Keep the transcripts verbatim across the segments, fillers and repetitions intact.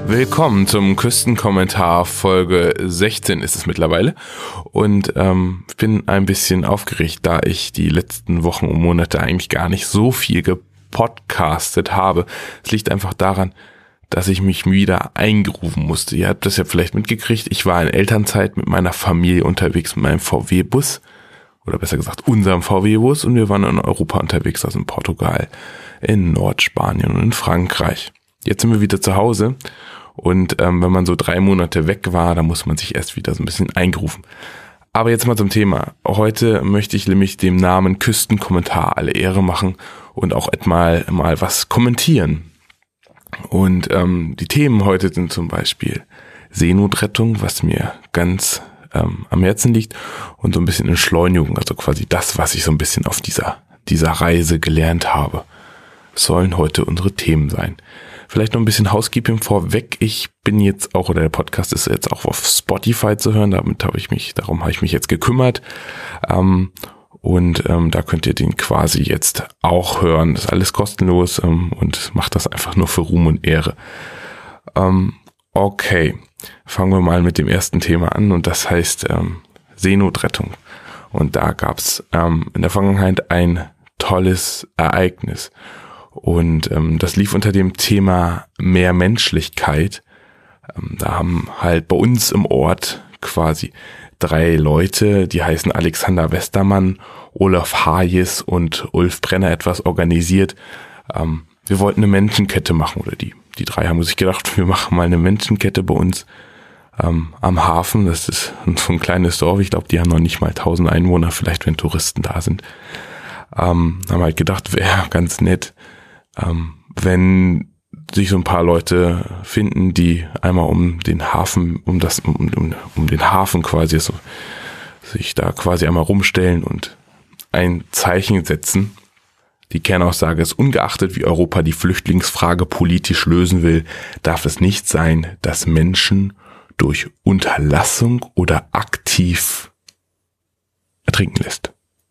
Willkommen zum Küstenkommentar, Folge sechzehn ist es mittlerweile, und ähm, ich bin ein bisschen aufgeregt, da ich die letzten Wochen und Monate eigentlich gar nicht so viel gepodcastet habe. Es liegt einfach daran, dass ich mich wieder eingrooven musste. Ihr habt das ja vielleicht mitgekriegt, ich war in Elternzeit mit meiner Familie unterwegs mit meinem V W-Bus, oder besser gesagt unserem V W-Bus, und wir waren in Europa unterwegs, also in Portugal, in Nordspanien und in Frankreich. Jetzt sind wir wieder zu Hause. Und ähm, wenn man so drei Monate weg war, dann muss man sich erst wieder so ein bisschen eingrooven. Aber jetzt mal zum Thema. Heute möchte ich nämlich dem Namen Küstenkommentar alle Ehre machen und auch etwa mal was kommentieren. Und ähm, die Themen heute sind zum Beispiel Seenotrettung, was mir ganz ähm, am Herzen liegt, und so ein bisschen Entschleunigung, also quasi das, was ich so ein bisschen auf dieser dieser Reise gelernt habe, sollen heute unsere Themen sein. Vielleicht noch ein bisschen Housekeeping vorweg. Ich bin jetzt auch, oder der Podcast ist jetzt auch auf Spotify zu hören. Damit habe ich mich, darum habe ich mich jetzt gekümmert. Ähm, und ähm, da könnt ihr den quasi jetzt auch hören. Das ist alles kostenlos ähm, und macht das einfach nur für Ruhm und Ehre. Ähm, okay, fangen wir mal mit dem ersten Thema an, und das heißt ähm, Seenotrettung. Und da gab es ähm, in der Vergangenheit ein tolles Ereignis. Und ähm, das lief unter dem Thema mehr Menschlichkeit. Ähm, da haben halt bei uns im Ort quasi drei Leute, die heißen Alexander Westermann, Olaf Hayes und Ulf Brenner, etwas organisiert. Ähm, wir wollten eine Menschenkette machen, oder die die drei haben sich gedacht, wir machen mal eine Menschenkette bei uns ähm, am Hafen. Das ist so ein kleines Dorf, ich glaube, die haben noch nicht mal tausend Einwohner, vielleicht wenn Touristen da sind. Ähm, haben halt gedacht, wäre ganz nett, Ähm, wenn sich so ein paar Leute finden, die einmal um den Hafen, um das, um, um, um den Hafen quasi so, sich da quasi einmal rumstellen und ein Zeichen setzen. Die Kernaussage ist: Ungeachtet wie Europa die Flüchtlingsfrage politisch lösen will, darf es nicht sein, dass Menschen durch Unterlassung oder aktiv ertrinken lässt.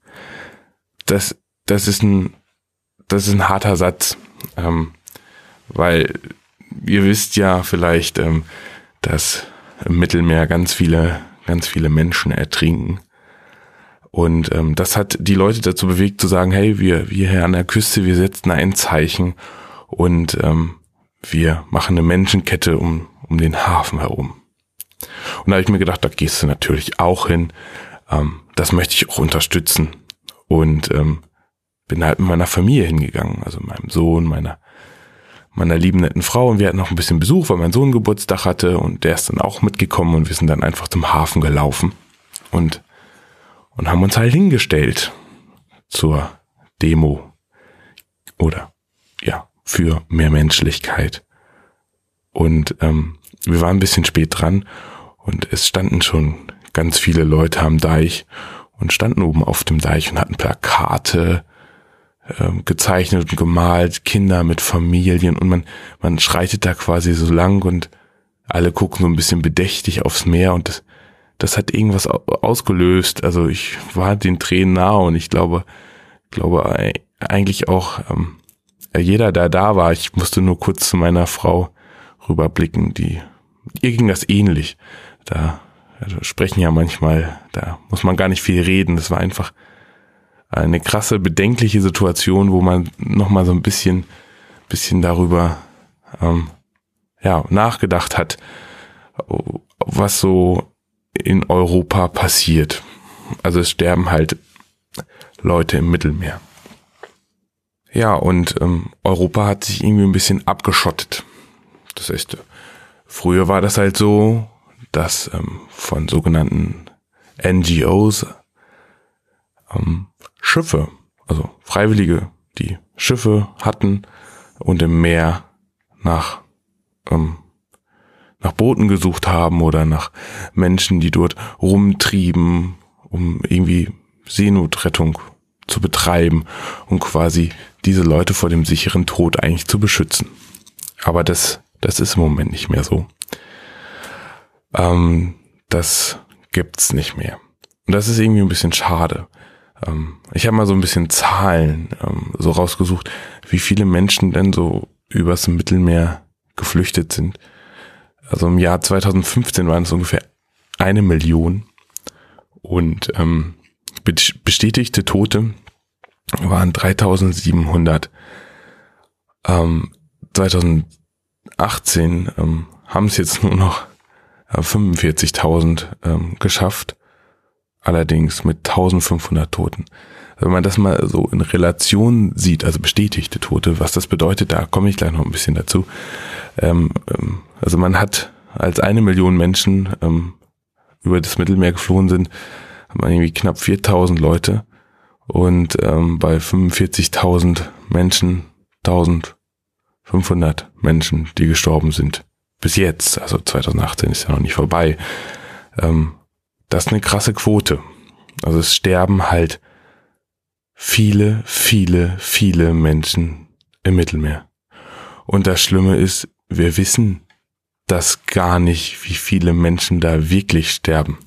Das, das ist ein Das ist ein harter Satz, ähm, weil ihr wisst ja vielleicht, ähm, dass im Mittelmeer ganz viele, ganz viele Menschen ertrinken. Und ähm, das hat die Leute dazu bewegt zu sagen, hey, wir, wir hier an der Küste, wir setzen ein Zeichen und ähm, wir machen eine Menschenkette um, um den Hafen herum. Und da habe ich mir gedacht, da gehst du natürlich auch hin. Ähm, das möchte ich auch unterstützen. Und ähm, bin halt mit meiner Familie hingegangen, also meinem Sohn, meiner meiner lieben netten Frau, und wir hatten noch ein bisschen Besuch, weil mein Sohn Geburtstag hatte, und der ist dann auch mitgekommen, und wir sind dann einfach zum Hafen gelaufen und und haben uns halt hingestellt zur Demo oder ja, für mehr Menschlichkeit. Und ähm, wir waren ein bisschen spät dran, und es standen schon ganz viele Leute am Deich und standen oben auf dem Deich und hatten Plakate gezeichnet und gemalt, Kinder mit Familien, und man man schreitet da quasi so lang, und alle gucken so ein bisschen bedächtig aufs Meer, und das das hat irgendwas ausgelöst. Also ich war den Tränen nahe, und ich glaube glaube eigentlich auch ähm, jeder, der da war, ich musste nur kurz zu meiner Frau rüberblicken, die ihr ging das ähnlich. Da also sprechen ja manchmal, da muss man gar nicht viel reden, das war einfach eine krasse, bedenkliche Situation, wo man nochmal so ein bisschen, bisschen darüber ähm, ja, nachgedacht hat, was so in Europa passiert. Also es sterben halt Leute im Mittelmeer. Ja, und ähm, Europa hat sich irgendwie ein bisschen abgeschottet. Das heißt, früher war das halt so, dass ähm, von sogenannten N G Os ähm, Schiffe, also Freiwillige, die Schiffe hatten und im Meer nach ähm, nach Booten gesucht haben oder nach Menschen, die dort rumtrieben, um irgendwie Seenotrettung zu betreiben, um quasi diese Leute vor dem sicheren Tod eigentlich zu beschützen. Aber das das ist im Moment nicht mehr so. Ähm, das gibt's nicht mehr. Und das ist irgendwie ein bisschen schade. Ähm, ich habe mal so ein bisschen Zahlen ähm, so rausgesucht, wie viele Menschen denn so übers Mittelmeer geflüchtet sind. Also im Jahr zweitausendfünfzehn waren es ungefähr eine Million und ähm, bestätigte Tote waren dreitausendsiebenhundert. Ähm, zweitausendachtzehn ähm, haben es jetzt nur noch äh, fünfundvierzigtausend ähm, geschafft, allerdings mit eintausendfünfhundert Toten. Wenn man das mal so in Relation sieht, also bestätigte Tote, was das bedeutet, da komme ich gleich noch ein bisschen dazu. Ähm, ähm, also man hat, als eine Million Menschen ähm, über das Mittelmeer geflohen sind, hat man irgendwie knapp viertausend Leute und ähm, bei fünfundvierzigtausend Menschen eintausendfünfhundert Menschen, die gestorben sind. Bis jetzt, also zweitausendachtzehn ist ja noch nicht vorbei. Ähm, das ist eine krasse Quote. Also es sterben halt viele, viele, viele Menschen im Mittelmeer. Und das Schlimme ist, wir wissen das gar nicht, wie viele Menschen da wirklich sterben.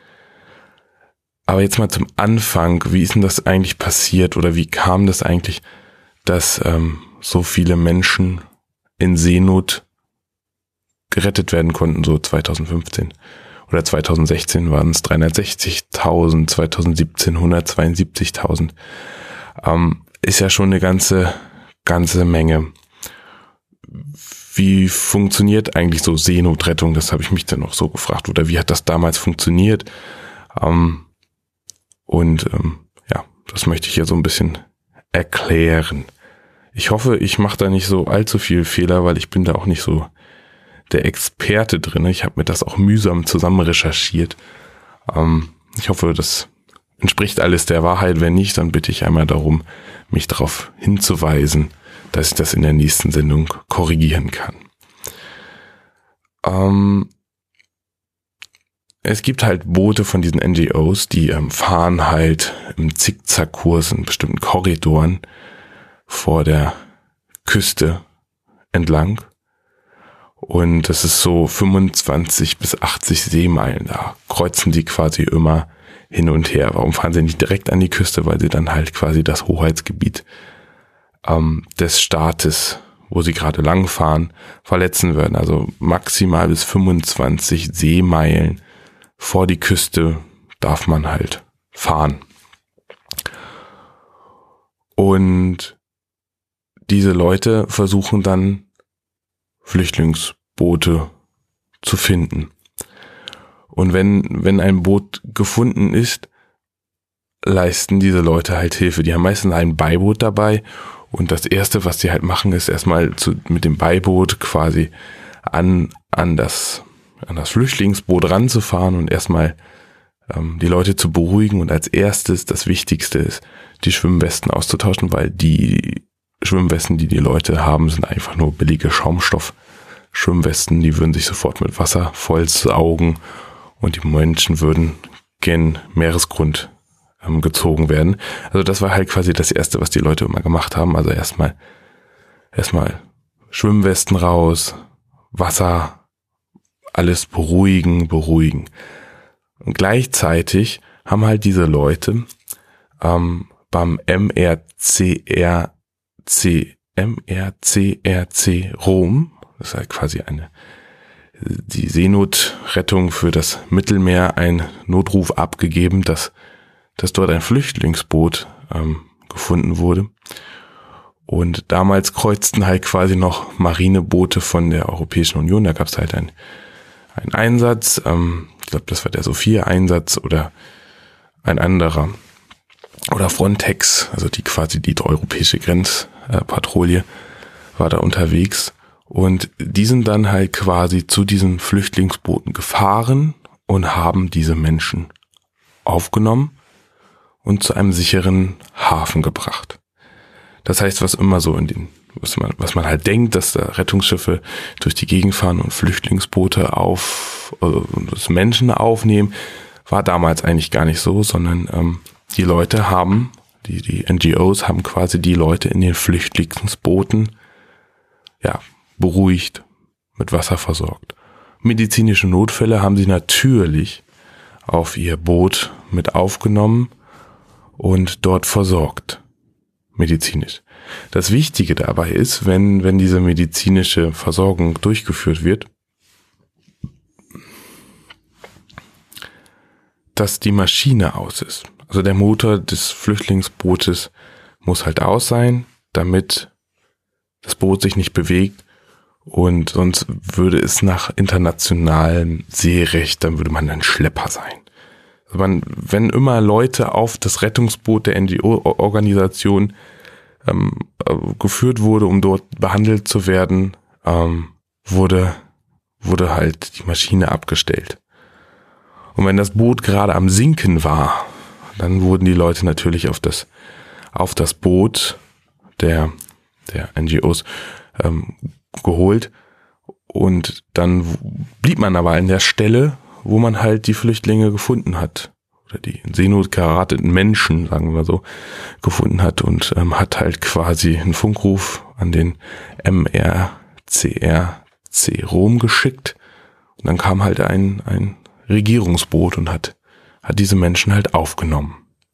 Aber jetzt mal zum Anfang, wie ist denn das eigentlich passiert oder wie kam das eigentlich, dass ähm, so viele Menschen in Seenot gerettet werden konnten, so zweitausendfünfzehn? Oder zweitausendsechzehn waren es dreihundertsechzigtausend, zweitausendsiebzehn hundertzweiundsiebzigtausend. Ähm, ist ja schon eine ganze, ganze Menge. Wie funktioniert eigentlich so Seenotrettung? Das habe ich mich dann auch so gefragt. Oder wie hat das damals funktioniert? Ähm, und ähm, ja, das möchte ich hier so ein bisschen erklären. Ich hoffe, ich mache da nicht so allzu viel Fehler, weil ich bin da auch nicht so der Experte drin. Ich habe mir das auch mühsam zusammen recherchiert. Ähm, ich hoffe, das entspricht alles der Wahrheit. Wenn nicht, dann bitte ich einmal darum, mich darauf hinzuweisen, dass ich das in der nächsten Sendung korrigieren kann. Ähm, es gibt halt Boote von diesen N G Os, die ähm, fahren halt im Zickzackkurs in bestimmten Korridoren vor der Küste entlang. Und das ist so fünfundzwanzig bis achtzig Seemeilen. Da kreuzen die quasi immer hin und her. Warum fahren sie nicht direkt an die Küste? Weil sie dann halt quasi das Hoheitsgebiet ähm, des Staates, wo sie gerade langfahren, verletzen würden. Also maximal bis fünfundzwanzig Seemeilen vor die Küste darf man halt fahren. Und diese Leute versuchen dann Flüchtlingsboote zu finden. Und wenn, wenn ein Boot gefunden ist, leisten diese Leute halt Hilfe. Die haben meistens ein Beiboot dabei und das Erste, was die halt machen, ist erstmal zu, mit dem Beiboot quasi an, an das, an das Flüchtlingsboot ranzufahren und erstmal ähm, die Leute zu beruhigen und als erstes, das Wichtigste ist, die Schwimmwesten auszutauschen, weil die Schwimmwesten, die die Leute haben, sind einfach nur billige Schaumstoff-Schwimmwesten. Die würden sich sofort mit Wasser vollsaugen und die Menschen würden gen Meeresgrund ähm, gezogen werden. Also das war halt quasi das Erste, was die Leute immer gemacht haben. Also erstmal erstmal Schwimmwesten raus, Wasser, alles beruhigen, beruhigen. Und gleichzeitig haben halt diese Leute ähm, beim M R C R C, M R C R C Rom, das ist halt quasi eine, die Seenotrettung für das Mittelmeer, ein Notruf abgegeben, dass, dass dort ein Flüchtlingsboot ähm, gefunden wurde. Und damals kreuzten halt quasi noch Marineboote von der Europäischen Union, da gab es halt ein, einen Einsatz, ähm, ich glaube, das war der Sophia-Einsatz oder ein anderer. Oder Frontex, also die quasi die europäische Grenzpatrouille, war da unterwegs. Und die sind dann halt quasi zu diesen Flüchtlingsbooten gefahren und haben diese Menschen aufgenommen und zu einem sicheren Hafen gebracht. Das heißt, was immer so in den, was man, was man halt denkt, dass da Rettungsschiffe durch die Gegend fahren und Flüchtlingsboote auf, also das Menschen aufnehmen, war damals eigentlich gar nicht so, sondern ähm, die Leute haben, die, die N G Os haben quasi die Leute in den Flüchtlingsbooten, ja, beruhigt, mit Wasser versorgt. Medizinische Notfälle haben sie natürlich auf ihr Boot mit aufgenommen und dort versorgt, medizinisch. Das Wichtige dabei ist, wenn, wenn diese medizinische Versorgung durchgeführt wird, dass die Maschine aus ist. Also der Motor des Flüchtlingsbootes muss halt aus sein, damit das Boot sich nicht bewegt, und sonst würde es nach internationalem Seerecht, dann würde man ein Schlepper sein. Also man, wenn immer Leute auf das Rettungsboot der N G O-Organisation ähm, geführt wurde, um dort behandelt zu werden, ähm, wurde, wurde halt die Maschine abgestellt. Und wenn das Boot gerade am Sinken war, dann wurden die Leute natürlich auf das, auf das Boot der, der N G Os ähm, geholt, und dann blieb man aber an der Stelle, wo man halt die Flüchtlinge gefunden hat, oder die in Seenot gerateten Menschen, sagen wir so, gefunden hat, und ähm, hat halt quasi einen Funkruf an den M R C R C Rom geschickt, und dann kam halt ein, ein Regierungsboot und hat, hat diese Menschen halt aufgenommen.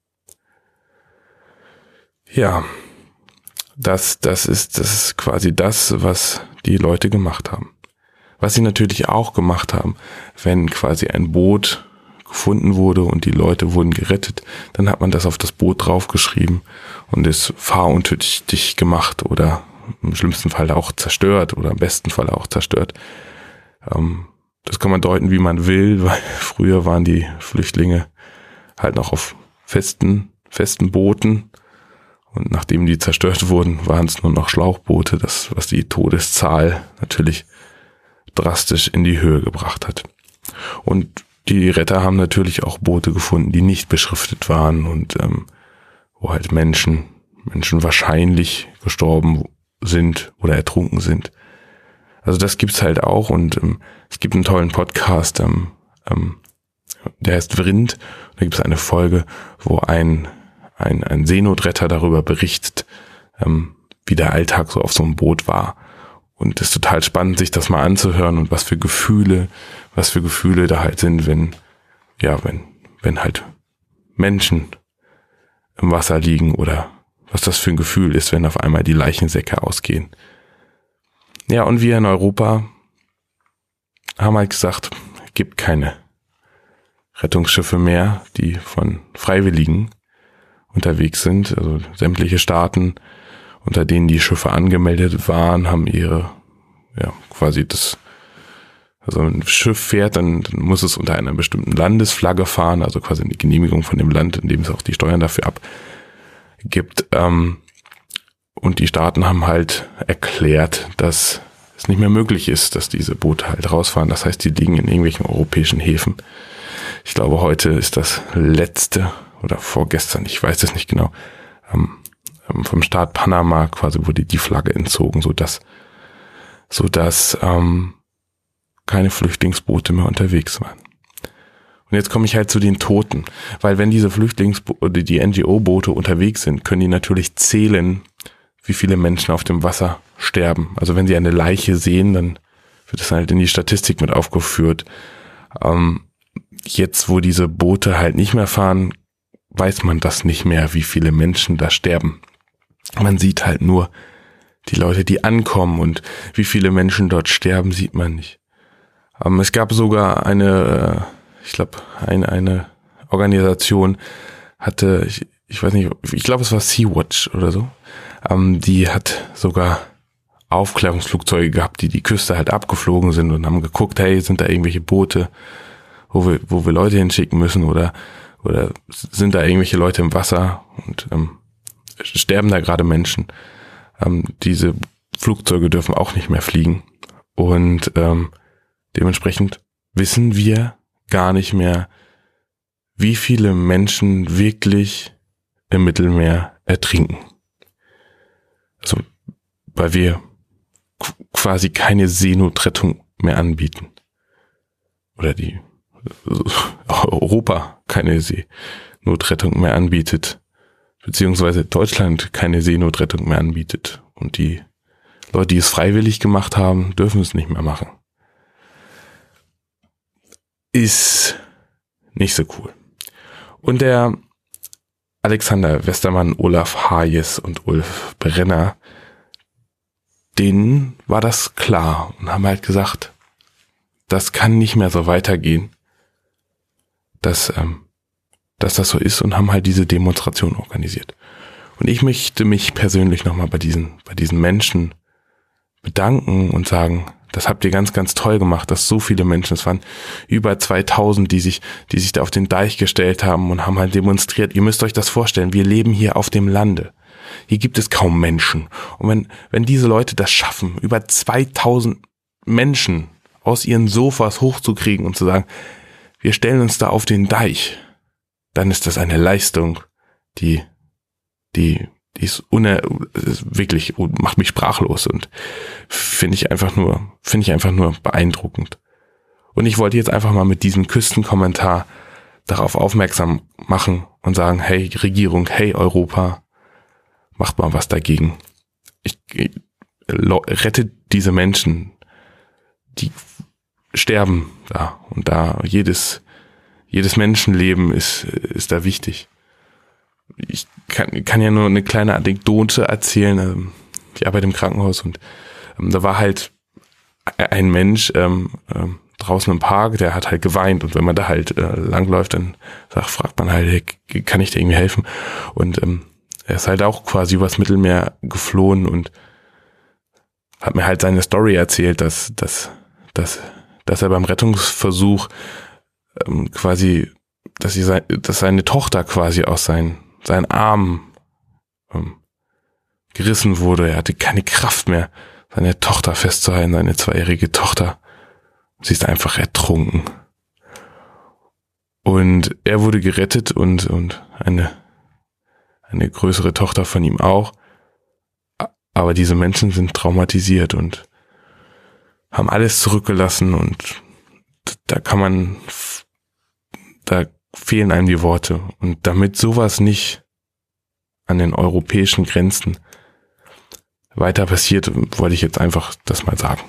Ja, das, das ist, das ist quasi das, was die Leute gemacht haben. Was sie natürlich auch gemacht haben, wenn quasi ein Boot gefunden wurde und die Leute wurden gerettet, dann hat man das auf das Boot draufgeschrieben und es fahruntüchtig gemacht oder im schlimmsten Fall auch zerstört oder im besten Fall auch zerstört. Ähm, das kann man deuten, wie man will, weil früher waren die Flüchtlinge halt noch auf festen, festen Booten. Und nachdem die zerstört wurden, waren es nur noch Schlauchboote, das, was die Todeszahl natürlich drastisch in die Höhe gebracht hat. Und die Retter haben natürlich auch Boote gefunden, die nicht beschriftet waren und ähm, wo halt Menschen, Menschen wahrscheinlich gestorben sind oder ertrunken sind. Also das gibt's halt auch, und ähm, es gibt einen tollen Podcast, ähm, ähm, der heißt Vrind. Da gibt es eine Folge, wo ein Ein, ein Seenotretter darüber berichtet, ähm, wie der Alltag so auf so einem Boot war. Und es ist total spannend, sich das mal anzuhören und was für Gefühle, was für Gefühle da halt sind, wenn, ja, wenn, wenn halt Menschen im Wasser liegen, oder was das für ein Gefühl ist, wenn auf einmal die Leichensäcke ausgehen. Ja, und wir in Europa haben halt gesagt, es gibt keine Rettungsschiffe mehr, die von Freiwilligen unterwegs sind. Also sämtliche Staaten, unter denen die Schiffe angemeldet waren, haben ihre, ja, quasi das, also ein Schiff fährt, dann, dann muss es unter einer bestimmten Landesflagge fahren, also quasi eine Genehmigung von dem Land, in dem es auch die Steuern dafür abgibt. Ähm, und die Staaten haben halt erklärt, dass es nicht mehr möglich ist, dass diese Boote halt rausfahren. Das heißt, die liegen in irgendwelchen europäischen Häfen. Ich glaube, heute ist das letzte oder vorgestern, ich weiß es nicht genau, ähm, vom Staat Panama quasi wurde die Flagge entzogen, sodass, sodass ähm, keine Flüchtlingsboote mehr unterwegs waren. Und jetzt komme ich halt zu den Toten, weil wenn diese Flüchtlingsboote, die N G O-Boote unterwegs sind, können die natürlich zählen, wie viele Menschen auf dem Wasser sterben. Also wenn sie eine Leiche sehen, dann wird das halt in die Statistik mit aufgeführt. Ähm, jetzt, wo diese Boote halt nicht mehr fahren, weiß man das nicht mehr, wie viele Menschen da sterben. Man sieht halt nur die Leute, die ankommen, und wie viele Menschen dort sterben, sieht man nicht. Ähm, es gab sogar eine, ich glaube, eine, eine Organisation hatte, ich, ich weiß nicht, ich glaube, es war Sea-Watch oder so, ähm, die hat sogar Aufklärungsflugzeuge gehabt, die die Küste halt abgeflogen sind und haben geguckt, hey, sind da irgendwelche Boote, wo wir, wo wir Leute hinschicken müssen, oder Oder sind da irgendwelche Leute im Wasser und ähm, sterben da gerade Menschen. Ähm, diese Flugzeuge dürfen auch nicht mehr fliegen. Und ähm, dementsprechend wissen wir gar nicht mehr, wie viele Menschen wirklich im Mittelmeer ertrinken. Also, weil wir qu- quasi keine Seenotrettung mehr anbieten. Oder die Europa keine Seenotrettung mehr anbietet, beziehungsweise Deutschland keine Seenotrettung mehr anbietet. Und die Leute, die es freiwillig gemacht haben, dürfen es nicht mehr machen. Ist nicht so cool. Und der Alexander Westermann, Olaf Hayes und Ulf Brenner, denen war das klar und haben halt gesagt, das kann nicht mehr so weitergehen. Das, ähm, dass das so ist und haben halt diese Demonstration organisiert. Und ich möchte mich persönlich nochmal bei diesen, bei diesen Menschen bedanken und sagen, das habt ihr ganz, ganz toll gemacht, dass so viele Menschen, es waren über zweitausend, die sich, die sich da auf den Deich gestellt haben und haben halt demonstriert. Ihr müsst euch das vorstellen, wir leben hier auf dem Lande. Hier gibt es kaum Menschen. Und wenn, wenn diese Leute das schaffen, über zweitausend Menschen aus ihren Sofas hochzukriegen und zu sagen, wir stellen uns da auf den Deich, dann ist das eine Leistung, die, die, die ist uner, wirklich, macht mich sprachlos und finde ich einfach nur, finde ich einfach nur beeindruckend. Und ich wollte jetzt einfach mal mit diesem Küstenkommentar darauf aufmerksam machen und sagen, hey Regierung, hey Europa, macht mal was dagegen. Ich, ich rettet diese Menschen, die sterben da und da jedes, jedes Menschenleben ist, ist da wichtig. Ich kann, kann ja nur eine kleine Anekdote erzählen. Ich arbeite im Krankenhaus und ähm, da war halt ein Mensch ähm, ähm, draußen im Park, der hat halt geweint und wenn man da halt äh, langläuft, dann sagt, fragt man halt, hey, kann ich dir irgendwie helfen? Und ähm, er ist halt auch quasi übers Mittelmeer geflohen und hat mir halt seine Story erzählt, dass, dass, dass, dass er beim Rettungsversuch ähm, quasi, dass, sie sein, dass seine Tochter quasi aus seinen sein Arm ähm, gerissen wurde. Er hatte keine Kraft mehr, seine Tochter festzuhalten, seine zweijährige Tochter. Sie ist einfach ertrunken. Und er wurde gerettet und, und eine, eine größere Tochter von ihm auch. Aber diese Menschen sind traumatisiert und haben alles zurückgelassen und da kann man, da fehlen einem die Worte. Und damit sowas nicht an den europäischen Grenzen weiter passiert, wollte ich jetzt einfach das mal sagen.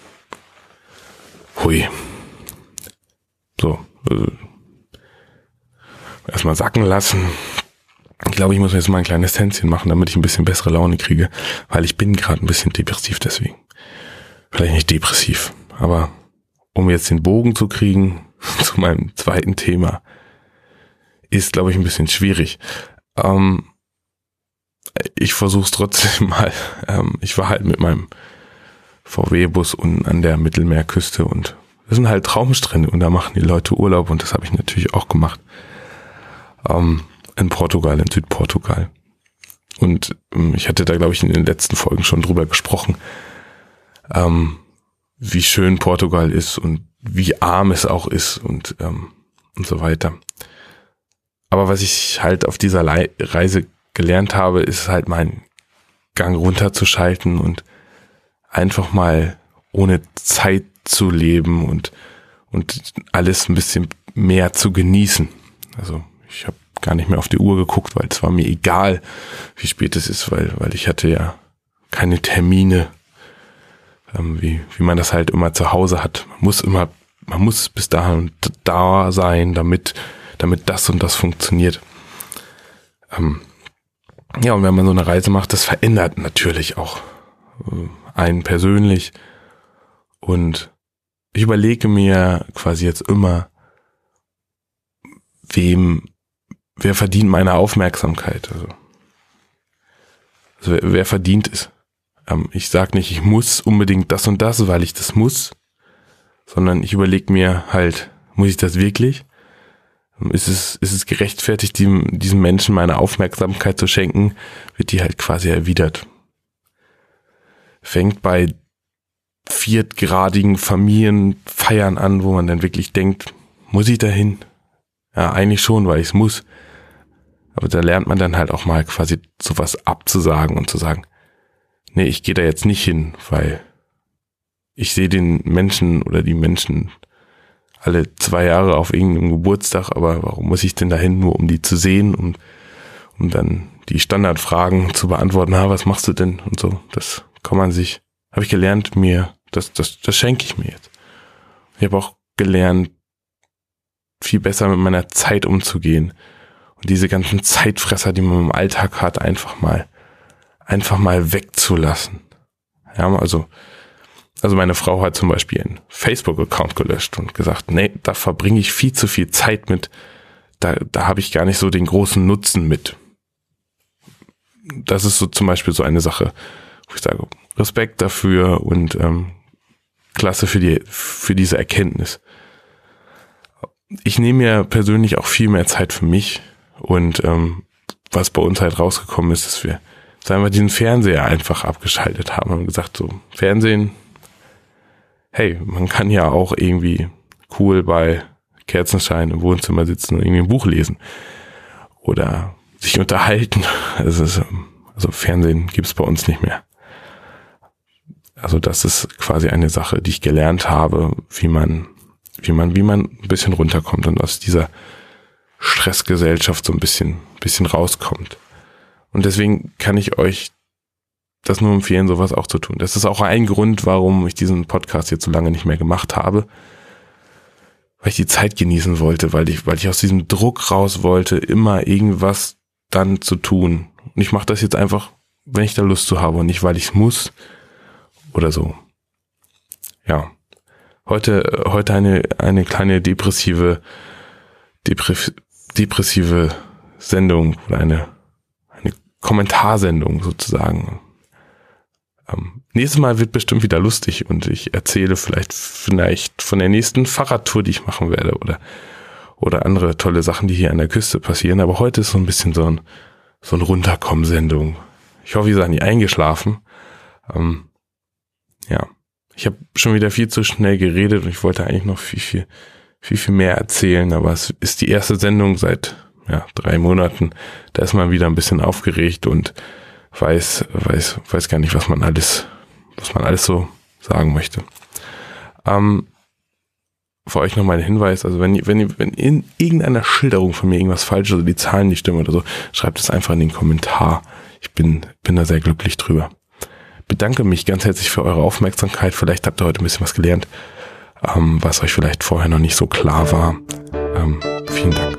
Hui. So. Äh, erstmal sacken lassen. Ich glaube, ich muss mir jetzt mal ein kleines Tänzchen machen, damit ich ein bisschen bessere Laune kriege, weil ich bin gerade ein bisschen depressiv deswegen. Vielleicht nicht depressiv, aber um jetzt den Bogen zu kriegen zu meinem zweiten Thema, ist, glaube ich, ein bisschen schwierig. Ähm, ich versuche es trotzdem mal. Ähm, ich war halt mit meinem V W-Bus unten an der Mittelmeerküste und das sind halt Traumstrände und da machen die Leute Urlaub und das habe ich natürlich auch gemacht. Ähm, in Portugal, in Südportugal. Und ähm, ich hatte da, glaube ich, in den letzten Folgen schon drüber gesprochen, ähm, wie schön Portugal ist und wie arm es auch ist und, ähm, und so weiter. Aber was ich halt auf dieser Le- Reise gelernt habe, ist halt meinen Gang runterzuschalten und einfach mal ohne Zeit zu leben und, und alles ein bisschen mehr zu genießen. Also ich habe gar nicht mehr auf die Uhr geguckt, weil es war mir egal, wie spät es ist, weil, weil ich hatte ja keine Termine, ähm, wie, wie man das halt immer zu Hause hat. Man muss immer, man muss bis dahin da sein, damit damit das und das funktioniert. Ähm, ja, und wenn man so eine Reise macht, das verändert natürlich auch äh, einen persönlich. Und ich überlege mir quasi jetzt immer, wem, wer verdient meine Aufmerksamkeit? Also, also wer, wer verdient es? Ähm, ich sage nicht, ich muss unbedingt das und das, weil ich das muss, sondern ich überlege mir halt, muss ich das wirklich? Ist es, ist es gerechtfertigt, diesem, diesem Menschen meine Aufmerksamkeit zu schenken, wird die halt quasi erwidert. Fängt bei viertgradigen Familienfeiern an, wo man dann wirklich denkt, muss ich dahin? Ja, eigentlich schon, weil ich es muss. Aber da lernt man dann halt auch mal quasi sowas abzusagen und zu sagen, nee, ich gehe da jetzt nicht hin, weil ich sehe den Menschen oder die Menschen alle zwei Jahre auf irgendeinem Geburtstag, aber warum muss ich denn dahin, nur um die zu sehen, um, um dann die Standardfragen zu beantworten, ha, was machst du denn und so, das kann man sich, habe ich gelernt, mir, das, das, das schenke ich mir jetzt. Ich habe auch gelernt, viel besser mit meiner Zeit umzugehen und diese ganzen Zeitfresser, die man im Alltag hat, einfach mal, einfach mal wegzulassen. Ja, also, Also meine Frau hat zum Beispiel einen Facebook-Account gelöscht und gesagt, nee, da verbringe ich viel zu viel Zeit mit, da, da habe ich gar nicht so den großen Nutzen mit. Das ist so zum Beispiel so eine Sache, wo ich sage, Respekt dafür und ähm, klasse für die für diese Erkenntnis. Ich nehme mir persönlich auch viel mehr Zeit für mich und ähm, was bei uns halt rausgekommen ist, dass wir, sagen wir, diesen Fernseher einfach abgeschaltet haben. Wir haben gesagt, so Fernsehen, hey, man kann ja auch irgendwie cool bei Kerzenschein im Wohnzimmer sitzen und irgendwie ein Buch lesen oder sich unterhalten. Also, also Fernsehen gibt's bei uns nicht mehr. Also das ist quasi eine Sache, die ich gelernt habe, wie man, wie man, wie man ein bisschen runterkommt und aus dieser Stressgesellschaft so ein bisschen, bisschen rauskommt. Und deswegen kann ich euch das nur empfehlen, sowas auch zu tun. Das ist auch ein Grund, warum ich diesen Podcast jetzt so lange nicht mehr gemacht habe, weil ich die Zeit genießen wollte, weil ich, weil ich aus diesem Druck raus wollte, immer irgendwas dann zu tun. Und ich mache das jetzt einfach, wenn ich da Lust zu habe und nicht, weil ich es muss oder so. Ja. Heute, heute eine, eine kleine depressive, depressive, depressive Sendung oder eine, eine Kommentarsendung sozusagen. Ähm, nächstes Mal wird bestimmt wieder lustig und ich erzähle vielleicht, vielleicht von der nächsten Fahrradtour, die ich machen werde oder, oder andere tolle Sachen, die hier an der Küste passieren. Aber heute ist so ein bisschen so ein, so ein Runterkommen-Sendung. Ich hoffe, ihr seid nicht eingeschlafen. Ähm, ja. Ich habe schon wieder viel zu schnell geredet und ich wollte eigentlich noch viel, viel, viel, viel mehr erzählen, aber es ist die erste Sendung seit ja, drei Monaten. Da ist man wieder ein bisschen aufgeregt und weiß, weiß, weiß gar nicht, was man alles, was man alles so sagen möchte. Ähm, für euch nochmal ein Hinweis, also wenn, wenn, wenn in irgendeiner Schilderung von mir irgendwas falsch ist oder die Zahlen nicht stimmen oder so, schreibt es einfach in den Kommentar. Ich bin, bin da sehr glücklich drüber. Bedanke mich ganz herzlich für eure Aufmerksamkeit. Vielleicht habt ihr heute ein bisschen was gelernt, ähm, was euch vielleicht vorher noch nicht so klar war. Ähm, vielen Dank.